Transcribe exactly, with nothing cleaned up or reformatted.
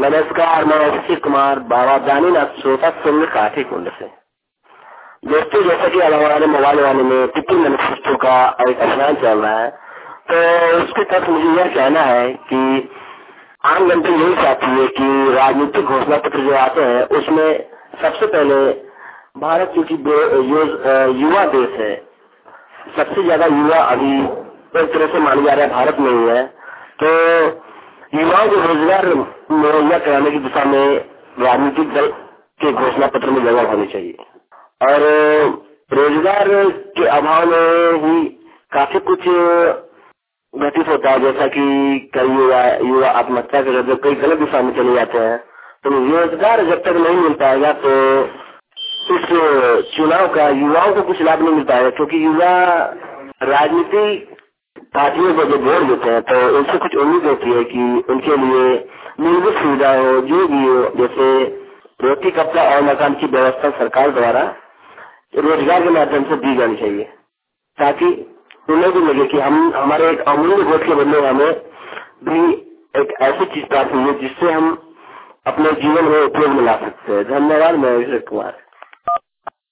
नमस्कार, मैं अभिषेक कुमार बाबा जानीनाथ श्रोता संघ काठी कुंड से। दोस्तों, जैसा कि हमारे मोबाइल वाले में टिप्पी मैनिफेस्टो का एक अभियान चल रहा है, तो उसके तहत मुझे यह कहना है कि आम जनता यही चाहती है कि राजनीतिक घोषणा पत्र जो आते हैं उसमें सबसे पहले भारत क्योंकि युवा देश है, सबसे ज्यादा युवा अभी एक तरह से माना जा रहा है भारत में ही है, तो युवाओं को रोजगार मुहैया कराने की दिशा में राजनीतिक दल के घोषणा पत्र में जगह होनी चाहिए। और रोजगार के अभाव में ही काफी कुछ घटित होता है, जैसा कि कई युवा युवा आत्महत्या कर जब कई गलत दिशा में चले जाते हैं। तो रोजगार जब तक नहीं मिल पाएगा तो इस चुनाव का युवाओं को कुछ लाभ नहीं मिल पाएगा, क्योंकि युवा राजनीति पार्टियों को जो वोट देते हैं तो उनसे कुछ उम्मीद होती है कि उनके लिए मूलभूत सुविधा हो, जो भी हो, जैसे रोटी कपड़ा और मकान की व्यवस्था सरकार द्वारा रोजगार के माध्यम से दी जानी चाहिए, ताकि उन्हें भी लगे कि हम हमारे एक अमूल्य वोट के बदले हमें भी एक ऐसी चीज प्राप्त हुई है जिससे हम अपने जीवन में उपयोग में ला सकते हैं। धन्यवाद। मैं अभिषेक कुमार।